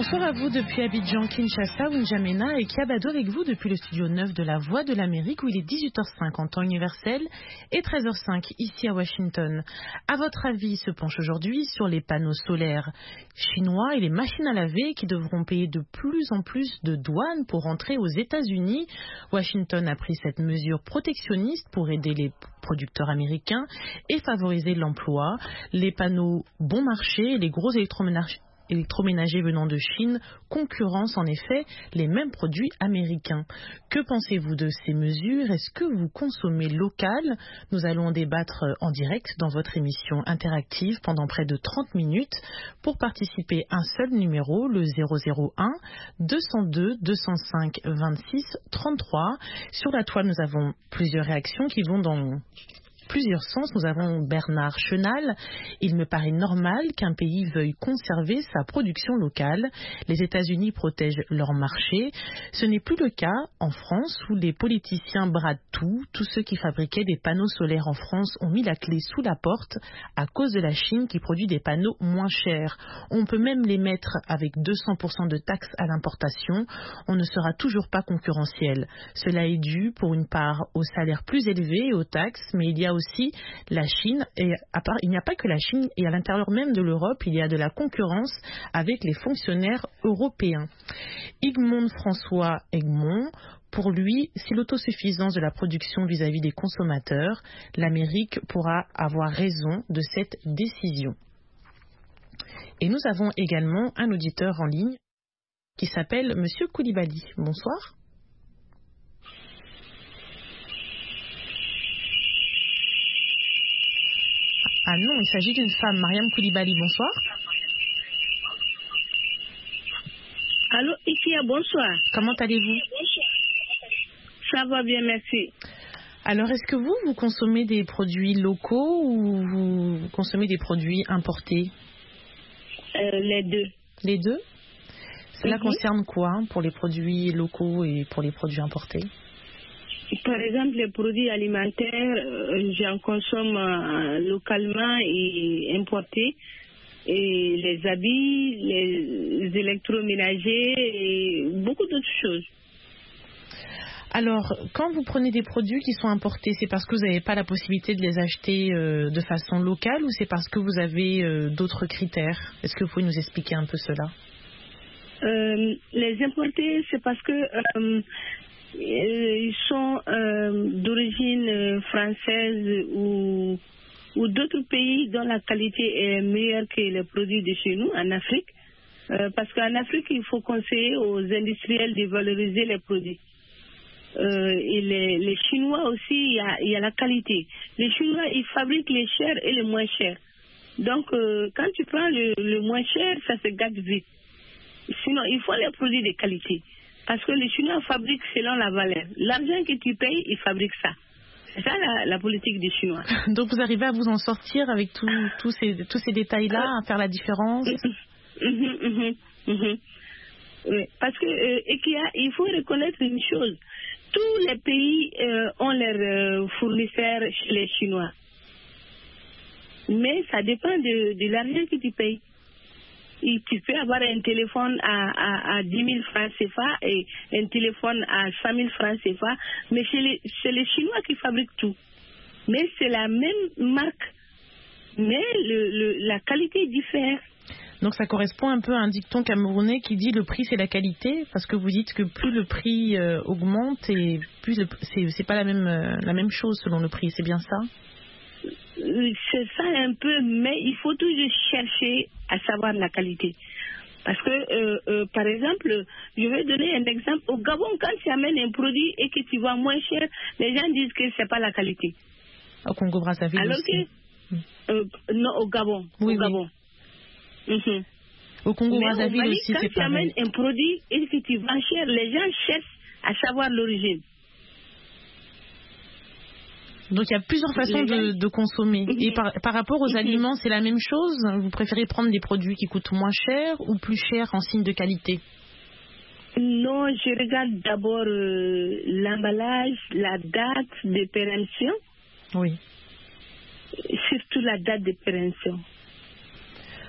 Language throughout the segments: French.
Bonsoir à vous depuis Abidjan, Kinshasa, N'Djamena et Kiabado avec vous depuis le studio 9 de la Voix de l'Amérique où il est 18h05 en temps universel et 13h05 ici à Washington. À votre avis, se penche aujourd'hui sur les panneaux solaires chinois et les machines à laver qui devront payer de plus en plus de douanes pour entrer aux États-Unis. Washington a pris cette mesure protectionniste pour aider les producteurs américains et favoriser l'emploi. Les panneaux bon marché et les gros électroménagers venant de Chine concurrencent en effet les mêmes produits américains. Que pensez-vous de ces mesures? Est-ce que vous consommez local? Nous allons en débattre en direct dans votre émission interactive pendant près de 30 minutes. Pour participer, un seul numéro, le 001 202 205 26 33. Sur la toile, nous avons plusieurs réactions qui vont dans plusieurs sens. Nous avons Bernard Chenal. Il me paraît normal qu'un pays veuille conserver sa production locale. Les États-Unis protègent leur marché. Ce n'est plus le cas en France où les politiciens bradent tout. Tous ceux qui fabriquaient des panneaux solaires en France ont mis la clé sous la porte à cause de la Chine qui produit des panneaux moins chers. On peut même les mettre avec 200% de taxes à l'importation. On ne sera toujours pas concurrentiel. Cela est dû pour une part aux salaires plus élevés et aux taxes, mais il y a aussi la Chine, et il n'y a pas que la Chine, et à l'intérieur même de l'Europe, il y a de la concurrence avec les fonctionnaires européens. Egmont François Egmont, pour lui, si l'autosuffisance de la production vis-à-vis des consommateurs, l'Amérique pourra avoir raison de cette décision. Et nous avons également un auditeur en ligne qui s'appelle Monsieur Koulibaly. Bonsoir. Ah non, il s'agit d'une femme, Mariam Koulibaly, bonsoir. Allô, Ikia, bonsoir. Comment allez-vous? Ça va bien, merci. Alors, est-ce que vous consommez des produits locaux ou vous consommez des produits importés? Les deux. Les deux? Cela concerne quoi pour les produits locaux et pour les produits importés? Par exemple, les produits alimentaires, j'en consomme localement et importés. Et les habits, les électroménagers et beaucoup d'autres choses. Alors, quand vous prenez des produits qui sont importés, c'est parce que vous n'avez pas la possibilité de les acheter de façon locale ou c'est parce que vous avez d'autres critères? Est-ce que vous pouvez nous expliquer un peu cela? Les importés, c'est parce que ils sont d'origine française ou d'autres pays dont la qualité est meilleure que les produits de chez nous en Afrique. Parce qu'en Afrique, il faut conseiller aux industriels de valoriser les produits. Et les Chinois aussi, il y a la qualité. Les Chinois, ils fabriquent les chers et les moins chers. Donc, quand tu prends le moins cher, ça se gâte vite. Sinon, il faut les produits de qualité. Parce que les Chinois fabriquent selon la valeur. L'argent que tu payes, ils fabriquent ça. C'est ça la politique des Chinois. Donc vous arrivez à vous en sortir avec tous ces détails-là, à faire la différence? Oui, parce que il faut reconnaître une chose. Tous les pays ont leurs fournisseurs chez les Chinois. Mais ça dépend de l'argent que tu payes. Et tu peux avoir un téléphone à 10 000 francs CFA et un téléphone à 100 000 francs CFA, mais c'est les Chinois qui fabriquent tout. Mais c'est la même marque, mais la qualité diffère. Donc ça correspond un peu à un dicton camerounais qui dit le prix c'est la qualité, parce que vous dites que plus le prix augmente et plus c'est pas la même chose selon le prix, c'est bien ça? C'est ça un peu, mais il faut toujours chercher à savoir la qualité. Parce que, par exemple, je vais donner un exemple. Au Gabon, quand tu amènes un produit et que tu vends moins cher, les gens disent que c'est pas la qualité. Au Congo-Brazzaville alors aussi. Que, non, au Gabon. Oui, au Gabon. Au Congo-Brazzaville aussi, c'est pareil. Quand tu amènes un produit et que tu vends cher, les gens cherchent à savoir l'origine. Donc il y a plusieurs façons de consommer. Et par rapport aux aliments, c'est la même chose? Vous préférez prendre des produits qui coûtent moins cher ou plus cher en signe de qualité? Non, je regarde d'abord l'emballage, la date de péremption. Oui. Surtout la date de péremption.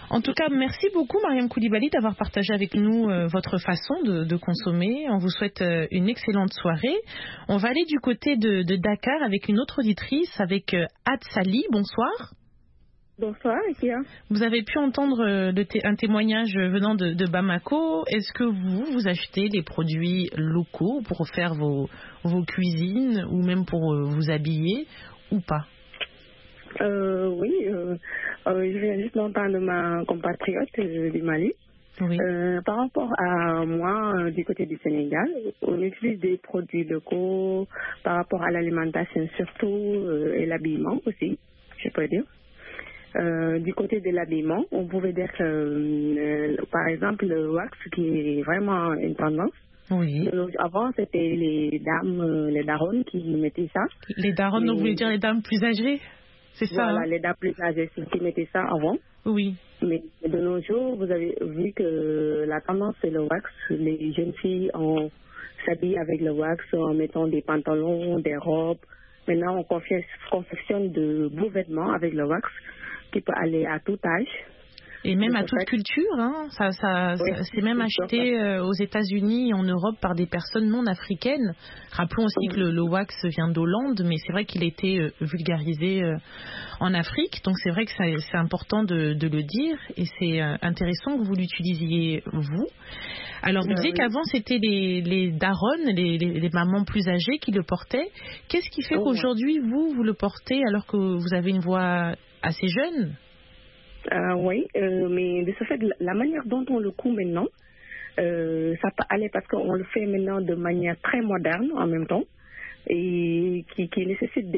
En tout cas, merci beaucoup Mariam Koulibaly d'avoir partagé avec nous votre façon de consommer. On vous souhaite une excellente soirée. On va aller du côté de Dakar avec une autre auditrice, avec Adsali. Bonsoir. Bonsoir, Ikia. Vous avez pu entendre un témoignage venant de Bamako. Est-ce que vous achetez des produits locaux pour faire vos cuisines ou même pour vous habiller ou pas? Oui, je viens juste d'entendre ma compatriote du Mali. Oui. Par rapport à moi, du côté du Sénégal, on utilise des produits locaux par rapport à l'alimentation surtout et l'habillement aussi, je peux dire. Du côté de l'habillement, on pouvait dire que, par exemple, le wax qui est vraiment une tendance. Oui. Avant, c'était les dames, les daronnes qui mettaient ça. Les daronnes, donc vous voulez dire les dames plus âgées? C'est ça. Voilà, hein? les dames plus âgées qui mettaient ça avant. Oui. Mais de nos jours, vous avez vu que la tendance, c'est le wax. Les jeunes filles s'habillent avec le wax en mettant des pantalons, des robes. Maintenant, on confectionne de beaux vêtements avec le wax qui peut aller à tout âge. Et même à toute culture, hein. Oui, c'est même acheté aux États-Unis et en Europe par des personnes non africaines. Rappelons aussi que le wax vient d'Hollande, mais c'est vrai qu'il a été vulgarisé en Afrique. Donc c'est vrai que c'est important de le dire et c'est intéressant que vous l'utilisiez vous. Alors vous disiez qu'avant c'était les daronnes, les mamans plus âgées qui le portaient. Qu'est-ce qui fait qu'aujourd'hui vous le portez alors que vous avez une voix assez jeune? Oui, mais de ce fait, la manière dont on le coud maintenant, ça peut aller parce qu'on le fait maintenant de manière très moderne en même temps et qui nécessite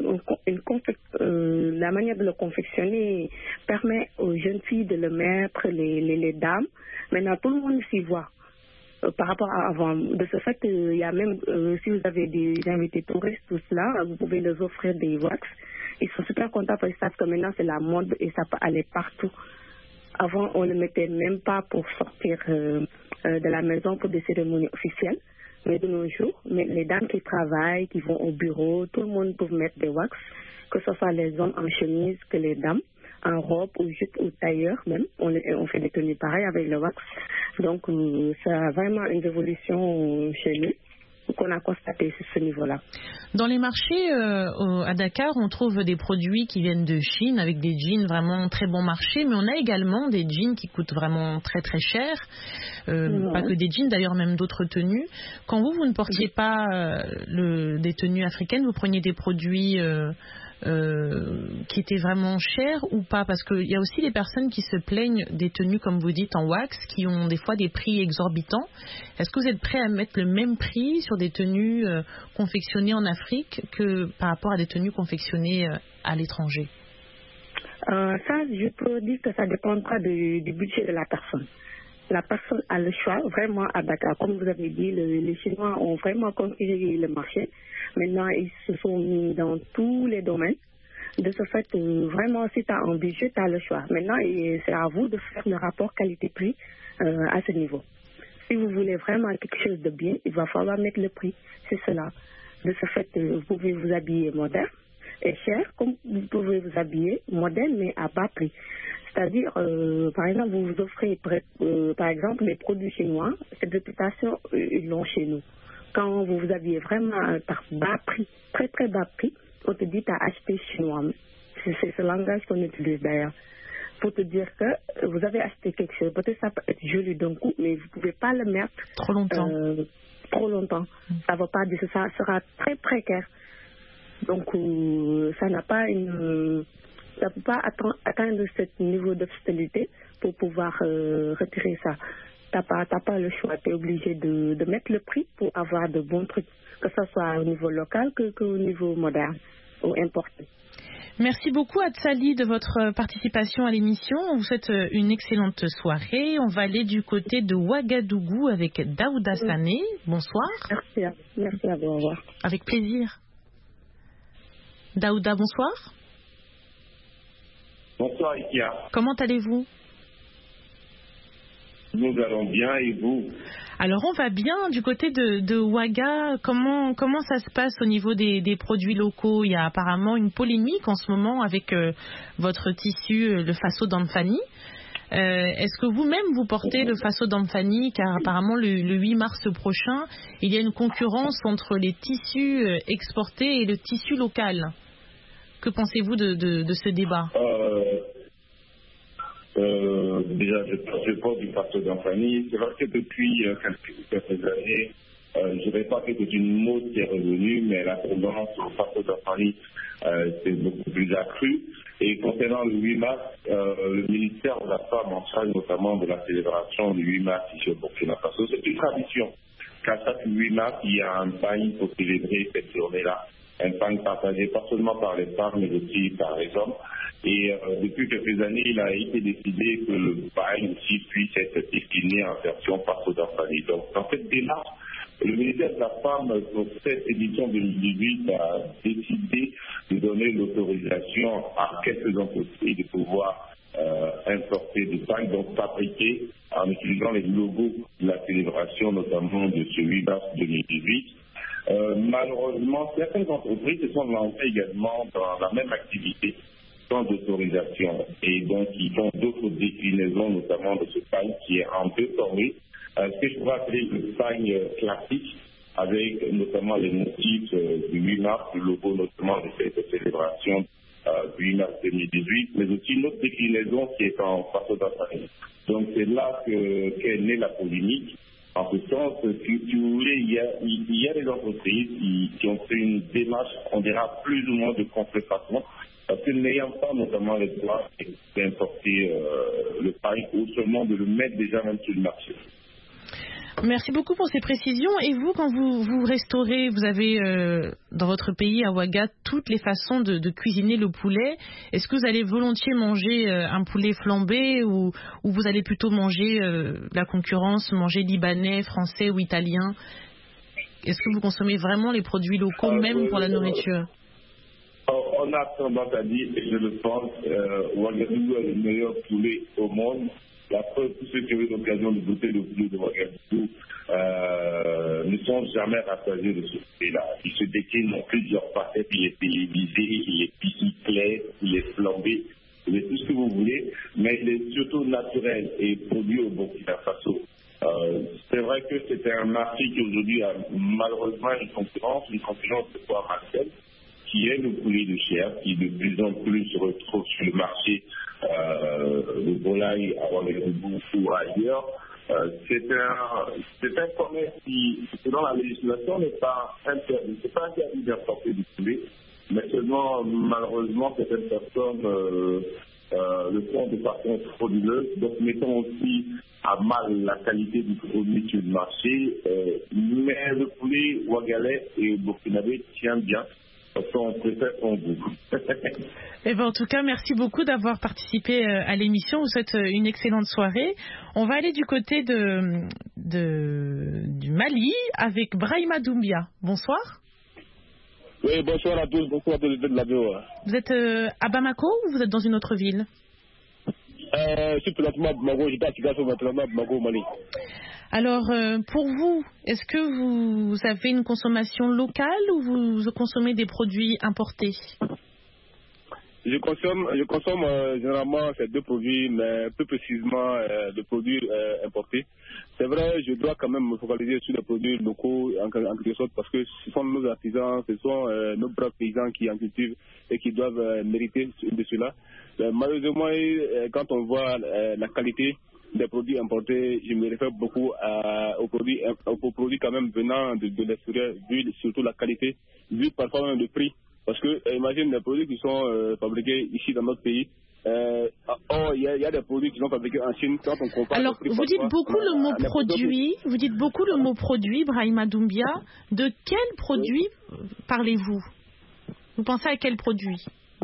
la manière de le confectionner permet aux jeunes filles de le mettre, les dames. Maintenant, tout le monde s'y voit. Par rapport à avant. De ce fait, il y a même, si vous avez des invités touristes, tout cela, vous pouvez leur offrir des wax. Ils sont super contents parce qu'ils savent que maintenant c'est la mode et ça peut aller partout. Avant, on ne le mettait même pas pour sortir de la maison pour des cérémonies officielles. Mais de nos jours, les dames qui travaillent, qui vont au bureau, tout le monde peut mettre des wax, que ce soit les hommes en chemise que les dames, en robe ou juste au tailleur même. On fait des tenues pareilles avec le wax. Donc, ça a vraiment une évolution chez nous qu'on a constaté sur ce niveau-là. Dans les marchés à Dakar, on trouve des produits qui viennent de Chine avec des jeans vraiment très bon marché, mais on a également des jeans qui coûtent vraiment très très cher. Pas que des jeans, d'ailleurs même d'autres tenues. Quand vous ne portiez pas des tenues africaines, vous preniez des produits qui étaient vraiment chers ou pas? Parce qu'il y a aussi des personnes qui se plaignent des tenues, comme vous dites, en wax, qui ont des fois des prix exorbitants. Est-ce que vous êtes prêt à mettre le même prix sur des tenues confectionnées en Afrique que par rapport à des tenues confectionnées à l'étranger? Ça, je peux dire que ça dépendra du budget de la personne. La personne a le choix, vraiment, à Dakar. Comme vous avez dit, les Chinois ont vraiment conquis le marché. Maintenant, ils se sont mis dans tous les domaines. De ce fait, vraiment, si tu as un budget, tu as le choix. Maintenant, c'est à vous de faire le rapport qualité-prix à ce niveau. Si vous voulez vraiment quelque chose de bien, il va falloir mettre le prix. C'est cela. De ce fait, vous pouvez vous habiller moderne et cher, comme vous pouvez vous habiller moderne, mais à bas prix. C'est-à-dire, par exemple, vous vous offrez, par exemple, les produits chinois, cette réputation, ils l'ont chez nous. Quand vous vous habillez vraiment par bas prix, très très bas prix, on te dit tu as acheté chinois. C'est ce langage qu'on utilise d'ailleurs. Pour te dire que vous avez acheté quelque chose, peut-être ça peut être joli d'un coup, mais vous ne pouvez pas le mettre trop longtemps. Ça ne va pas dire que ça sera très précaire. Donc, ça n'a pas ça ne peut pas atteindre ce niveau d'obstinité pour pouvoir retirer ça. Tu n'as pas le choix. Tu es obligé de mettre le prix pour avoir de bons trucs, que ce soit au niveau local qu'au niveau moderne ou importé. Merci beaucoup Adsali de votre participation à l'émission. On vous souhaite une excellente soirée. On va aller du côté de Ouagadougou avec Daouda Sané. Bonsoir. Merci à vous. Au revoir. Avec plaisir. Daouda, bonsoir. Bonsoir Ikia. Comment allez-vous? Nous allons bien et vous? Alors on va bien du côté de Ouaga. Comment ça se passe au niveau des produits locaux? Il y a apparemment une polémique en ce moment avec votre tissu, le Faso d'Anfani. Est-ce que vous-même vous portez le Faso Damfani, car apparemment le 8 mars prochain, il y a une concurrence entre les tissus exportés et le tissu local. Que pensez-vous de ce débat? Déjà, je porte du Faso Damfani. C'est vrai que depuis quelques années, je ne dirais pas que c'est une mode qui est revenue, mais la tendance au Faso Damfani c'est beaucoup plus accrue. Et concernant le 8 mars, le ministère de la Femme en charge notamment de la célébration du 8 mars ici au Burkina Faso, c'est une tradition. Qu'à chaque 8 mars, il y a un pagne pour célébrer cette journée-là. Un pagne partagé pas seulement par les femmes, mais aussi par les hommes. Et depuis quelques années, il a été décidé que le pagne aussi puisse être destiné en version Faso Damfani. Donc, dans cette démarche, le ministère de la Femme, pour cette édition 2018, a décidé de donner l'autorisation à quelques entreprises de pouvoir importer des pagnes, donc fabriqués en utilisant les logos de la célébration, notamment de ce 8 mars 2018. Malheureusement, certaines entreprises se sont lancées également dans la même activité sans autorisation. Et donc, ils font d'autres déclinaisons, notamment de ce pagne qui est en deux formés. Ce que je pourrais appeler le pagne classique, avec notamment les motifs du 8 mars, le logo notamment de cette célébration du 8 mars 2018, mais aussi une autre déclinaison qui est en Faso Damfani. Donc c'est là qu'est née la polémique. En ce sens, si vous voulez, il y a des entreprises qui ont fait une démarche, on dira plus ou moins de contrefaçon, parce que n'ayant pas notamment les droits d'importer le pagne ou seulement de le mettre déjà même sur le marché. Merci beaucoup pour ces précisions. Et vous, quand vous restaurez, vous avez dans votre pays, à Ouaga, toutes les façons de cuisiner le poulet. Est-ce que vous allez volontiers manger un poulet flambé ou vous allez plutôt manger la concurrence, manger libanais, français ou italien? Est-ce que vous consommez vraiment les produits locaux, même pour la nourriture? On a tendance à dire, et je le pense, Ouagadougou est le meilleur poulet au monde. La preuve, tous ceux qui ont eu l'occasion de goûter le poulet de Ouagadougou ne sont jamais rassasiés de ce poulet-là. Il se décline en plusieurs facettes, il est télévisé, il est pisciclé, il est flambé, il est tout ce que vous voulez, mais il est surtout naturel et produit au Burkina Faso. C'est vrai que c'est un marché qui aujourd'hui a malheureusement une concurrence de poids martial, qui est le poulet de chair, qui de plus en plus se retrouve sur le marché de volaille à Ouagadougou ou ailleurs. C'est un commerce qui, selon la législation, n'est pas interdit. C'est pas interdit d'importer du poulet, mais seulement, malheureusement, certaines personnes le font de façon frauduleuse. Donc, mettons aussi à mal la qualité du produit sur le marché. Mais le poulet ouagalais et burkinabé tient bien. On préfère son goût. Eh ben, en tout cas, merci beaucoup d'avoir participé à l'émission. Vous souhaite une excellente soirée. On va aller du côté du Mali avec Brahima Doumbia. Bonsoir. Oui, bonsoir à tous. Bonsoir à tous de la bio. Vous êtes à Bamako ou vous êtes dans une autre ville? Je suis présentement à Bamako. J'étais à Tigasso, maintenant à Bamako, au Mali. Alors, pour vous, est-ce que vous avez une consommation locale ou vous consommez des produits importés? Je consomme généralement ces deux produits, mais plus précisément des produits importés. C'est vrai, je dois quand même me focaliser sur les produits locaux en quelque sorte, parce que ce sont nos artisans, ce sont nos braves paysans qui en cultivent et qui doivent mériter de cela. Malheureusement, quand on voit la qualité des produits importés, je me réfère beaucoup aux produits quand même venant de l'extérieur, vu surtout la qualité, vu parfois même le prix. Parce que imagine les produits qui sont fabriqués ici dans notre pays. Il y a des produits qui sont fabriqués en Chine. Quand on compare. Alors, vous dites beaucoup le mot produit. Vous dites beaucoup le mot produit, Brahima Doumbia. De quel produit parlez-vous? Vous pensez à quel produit?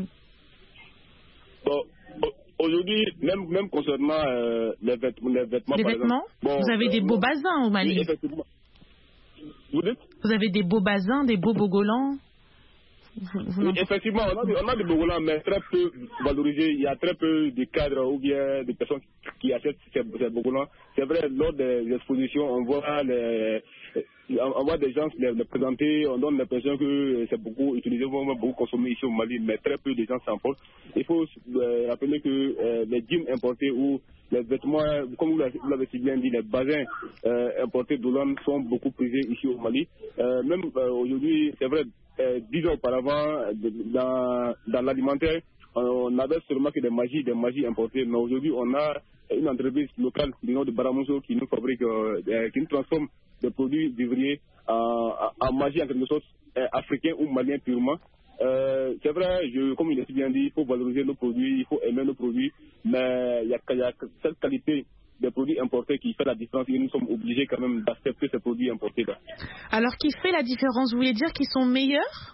Bon, aujourd'hui, même concernant les vêtements. Les vêtements. Vous avez des beaux basins au Mali. Oui, effectivement. Vous dites? Vous avez des beaux basins, des beaux bogolans. Oui, effectivement, on a des bogolans, mais très peu valorisés. Il y a très peu de cadres ou bien de personnes qui achètent ces bogolans. C'est vrai, lors des expositions, on voit on voit des gens les présenter, on donne l'impression que c'est beaucoup utilisé, beaucoup consommé ici au Mali, mais très peu de gens s'en portent. Il faut rappeler que les jeans importés ou les vêtements, comme vous l'avez si bien dit, les bassins importés d'Hollande sont beaucoup prisés ici au Mali. Même aujourd'hui, c'est vrai, 10 ans auparavant, dans l'alimentaire, on avait seulement que des magies importées, mais aujourd'hui, on a une entreprise locale du nord de Baramoso qui nous fabrique, qui nous transforme des produits vivriers en magie, en quelque sorte, africain ou malien purement. C'est vrai, comme il a si bien dit, il faut valoriser nos produits, il faut aimer nos produits, mais il y a cette qualité des produits importés qui fait la différence et nous sommes obligés quand même d'accepter ces produits importés-là. Alors, qui fait la différence? Vous voulez dire qu'ils sont meilleurs?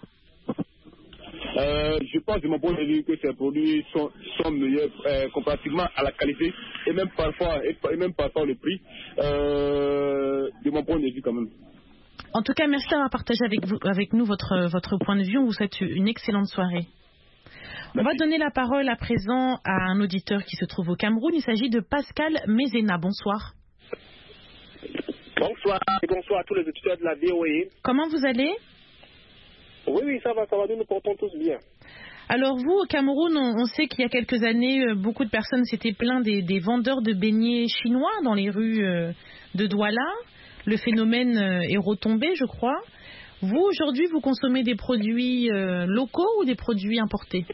Je pense de mon point de vue que ces produits sont meilleurs comparativement à la qualité et même parfois le prix, de mon point de vue quand même. En tout cas, merci d'avoir partagé avec nous votre point de vue. On vous souhaite une excellente soirée. On va donner la parole à présent à un auditeur qui se trouve au Cameroun. Il s'agit de Pascal Mézena. Bonsoir. Bonsoir et bonsoir à tous les auditeurs de la VOA. Comment vous allez? Oui, ça va, nous nous portons tous bien. Alors vous, au Cameroun, on sait qu'il y a quelques années, beaucoup de personnes s'étaient plaints des vendeurs de beignets chinois dans les rues de Douala. Le phénomène est retombé, je crois. Vous, aujourd'hui, vous consommez des produits locaux ou des produits importés?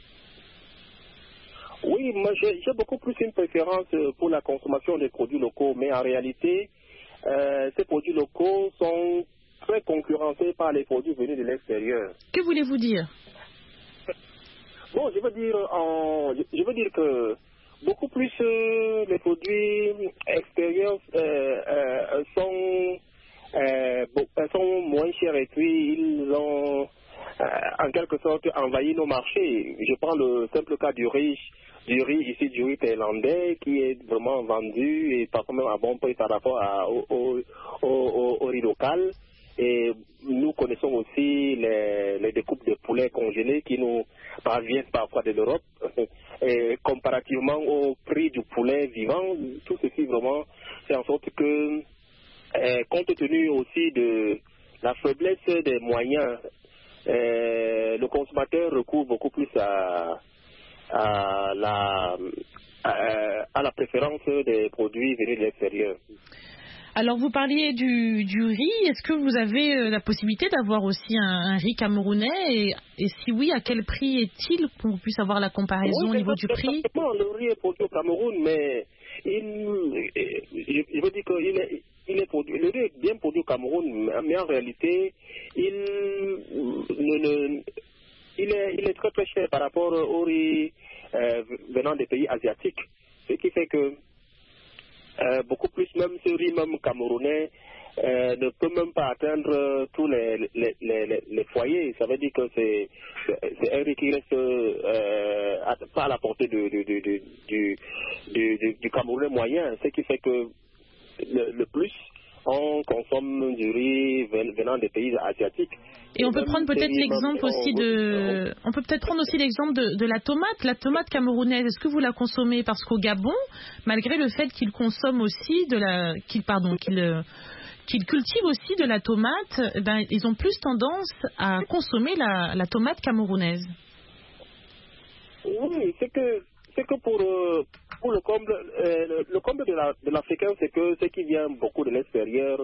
Oui, moi j'ai beaucoup plus une préférence pour la consommation des produits locaux, mais en réalité, ces produits locaux sont très concurrencés par les produits venus de l'extérieur. Que voulez-vous dire? Bon, je veux dire que beaucoup plus les produits extérieurs sont moins chers et puis ils ont en quelque sorte envahi nos marchés. Je prends le simple cas du riz ici, du riz thaïlandais qui est vraiment vendu et parfois même à bon prix par rapport au riz local. Et nous connaissons aussi les découpes de poulet congelés qui nous parviennent parfois de l'Europe. Et comparativement au prix du poulet vivant, tout ceci vraiment fait en sorte que, compte tenu aussi de la faiblesse des moyens, le consommateur recourt beaucoup plus à la préférence des produits venus de l'extérieur. Alors vous parliez du riz, est-ce que vous avez la possibilité d'avoir aussi un riz camerounais et si oui, à quel prix est-il pour qu'on puisse avoir la comparaison au niveau du prix? Le riz est produit au Cameroun, mais je veux dire qu'il est produit, le riz est bien produit au Cameroun, mais en réalité, il est très très cher par rapport au riz venant des pays asiatiques, ce qui fait que beaucoup plus même ce riz même camerounais ne peut même pas atteindre tous les foyers. Ça veut dire que c'est un riz qui reste pas à la portée du Camerounais moyen, ce qui fait que le plus on consomme du riz venant des pays asiatiques. Et on peut prendre peut-être l'exemple aussi on peut peut-être prendre aussi l'exemple de la tomate camerounaise. Est-ce que vous la consommez? Parce qu'au Gabon, malgré le fait qu'ils consomment aussi qu'ils cultivent aussi de la tomate, ils ont plus tendance à consommer la tomate camerounaise. Oui, c'est que pour le comble de l'Africain, c'est que ce qui vient beaucoup de l'extérieur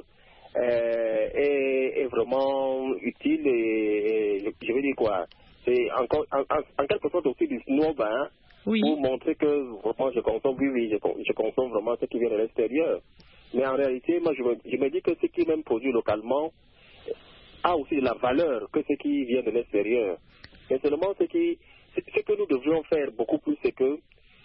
est vraiment utile et je veux dire quoi, c'est en quelque sorte aussi du snob, oui. Pour montrer que vraiment je consomme vraiment ce qui vient de l'extérieur. Mais en réalité, moi je me dis que ce qui est même produit localement a aussi de la valeur que ce qui vient de l'extérieur. Mais seulement ce que nous devrions faire beaucoup plus, c'est que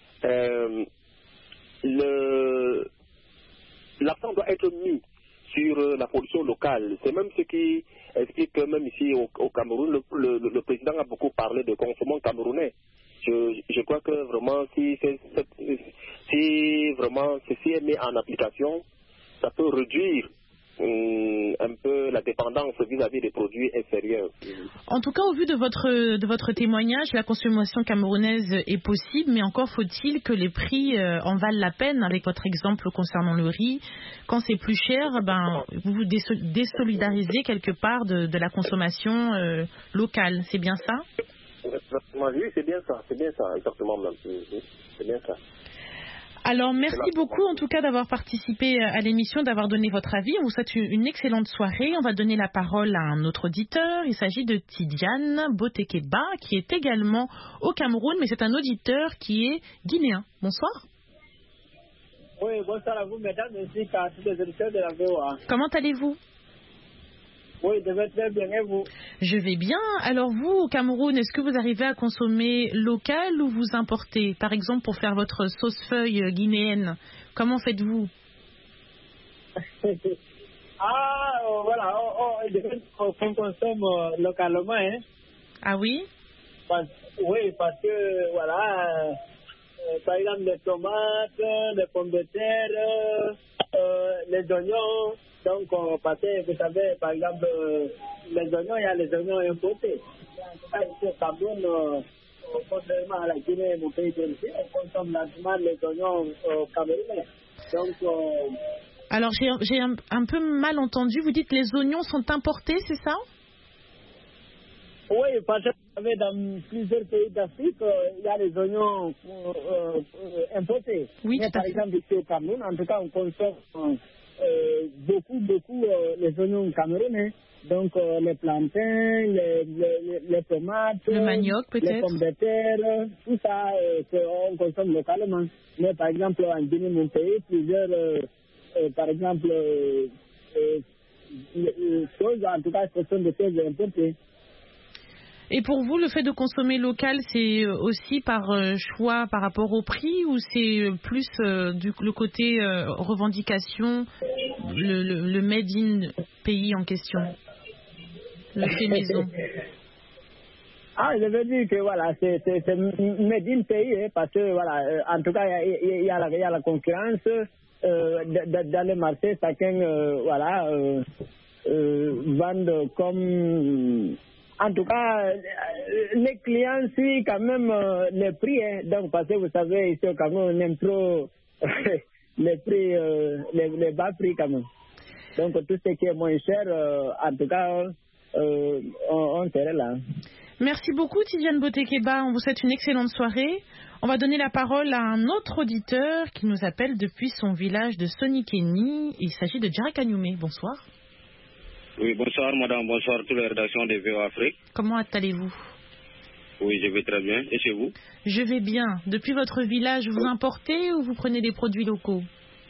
l'accent doit être mis sur la production locale. C'est même ce qui explique que même ici au Cameroun, le président a beaucoup parlé de consommation camerounais. Je crois que vraiment si vraiment ceci est mis en application, ça peut réduire un peu la dépendance vis-à-vis des produits extérieurs. En tout cas, au vu de votre témoignage, la consommation camerounaise est possible, mais encore faut-il que les prix en valent la peine. Avec votre exemple concernant le riz, quand c'est plus cher, vous vous désolidarisez quelque part de la consommation locale. C'est bien ça? Oui, c'est bien ça, exactement même. C'est bien ça. Alors, merci beaucoup en tout cas d'avoir participé à l'émission, d'avoir donné votre avis. On vous souhaite une excellente soirée. On va donner la parole à un autre auditeur. Il s'agit de Tidiane Botekeba, qui est également au Cameroun, mais c'est un auditeur qui est guinéen. Bonsoir. Oui, bonsoir à vous, mesdames, ainsi qu'à tous les auditeurs de la VOA. Comment allez-vous? Oui, je vais très bien, et vous? Je vais bien. Alors vous, au Cameroun, est-ce que vous arrivez à consommer local ou vous importez? Par exemple, pour faire votre sauce feuille guinéenne, comment faites-vous? Voilà, on consomme localement, hein. Ah oui? Oui, parce que, voilà, par exemple, les tomates, les pommes de terre, les oignons. Donc, parce que vous savez, par exemple, les oignons, il y a les oignons importés. Ici au Cameroun, contrairement à la Guinée, mon pays d'origine, on consomme largement les oignons camerounais. Donc, alors, j'ai un peu mal entendu. Vous dites que les oignons sont importés, c'est ça? Oui, parce que vous savez, dans plusieurs pays d'Afrique, il y a les oignons importés. Oui, mais par exemple, ici au Cameroun, en tout cas, on consomme beaucoup les oignons camerounais. Donc, les plantains, les tomates, le manioc peut-être, les pommes de terre, tout ça, on consomme localement. Mais par exemple, en Guinée, mon pays, plusieurs, par exemple, choses, en tout cas, ce sont des choses importées. Et pour vous, le fait de consommer local, c'est aussi par choix par rapport au prix ou c'est plus le côté revendication, le made in pays en question, le fait maison? Je veux dire que voilà, c'est made in pays, parce que voilà, en tout cas, il y a la concurrence dans le marché, chacun vend comme. En tout cas, les clients suivent quand même les prix. Hein. Donc, parce que vous savez, ici au Cameroun, on aime trop les prix, les bas prix quand même. Donc, tout ce qui est moins cher, en tout cas, on serait là. Merci beaucoup, Tidiane Botekeba. On vous souhaite une excellente soirée. On va donner la parole à un autre auditeur qui nous appelle depuis son village de Sonikeni. Il s'agit de Djara Kanyume. Bonsoir. Oui, bonsoir madame, bonsoir à toutes les rédactions de VOA Afrique. Comment allez-vous? Oui, je vais très bien. Et chez vous? Je vais bien. Depuis votre village, vous importez ou vous prenez des produits locaux?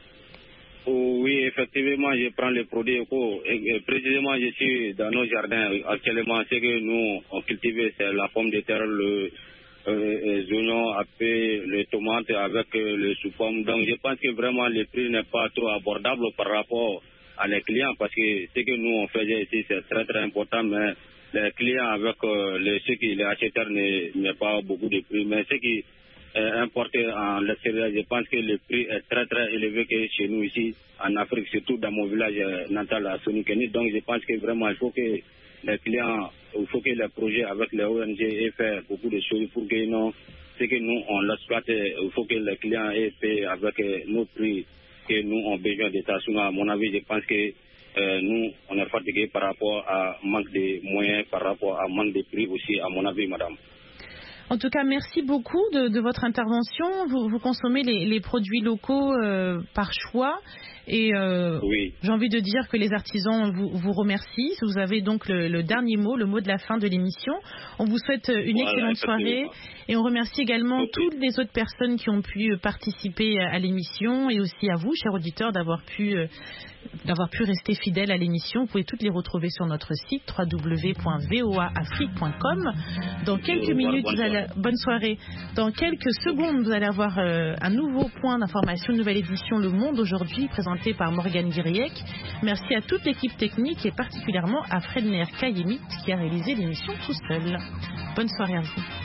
Oui, effectivement, je prends les produits locaux. Et précisément, je suis dans nos jardins. Actuellement, ce que nous on cultive, c'est la pomme de terre, les oignons, les tomates avec le sous-pomme. Donc, je pense que vraiment, le prix n'est pas trop abordable par rapport à les clients, parce que ce que nous on faisait ici c'est très très important, mais les clients avec ceux qui les acheteurs n'est pas beaucoup de prix, mais ce qui est importé en l'extérieur, je pense que le prix est très très élevé que chez nous ici en Afrique, surtout dans mon village natal à Sonikeni. Donc je pense que vraiment il faut que les clients, il faut que les projets avec les ONG aient fait beaucoup de choses pour que ce que nous on l'exploite, il faut que les clients aient fait avec nos prix que nous avons besoin de ça. Sinon, à mon avis, je pense que nous, on est fatigués par rapport à manque de moyens, par rapport à manque de prix aussi, à mon avis, madame. En tout cas, merci beaucoup de votre intervention. Vous consommez les produits locaux par choix. Et oui. J'ai envie de dire que les artisans vous remercient. Vous avez donc le dernier mot, le mot de la fin de l'émission. On vous souhaite une excellente soirée. Et on remercie également toutes les autres personnes qui ont pu participer à l'émission et aussi à vous, chers auditeurs, d'avoir pu rester fidèles à l'émission. Vous pouvez toutes les retrouver sur notre site www.voaafrique.com. Dans quelques minutes, bonne soirée. Dans quelques secondes, vous allez avoir un nouveau point d'information, une nouvelle édition Le Monde aujourd'hui, présentée par Morgane Guiriec. Merci à toute l'équipe technique et particulièrement à Fredner Kayemit qui a réalisé l'émission tout seul. Bonne soirée à vous.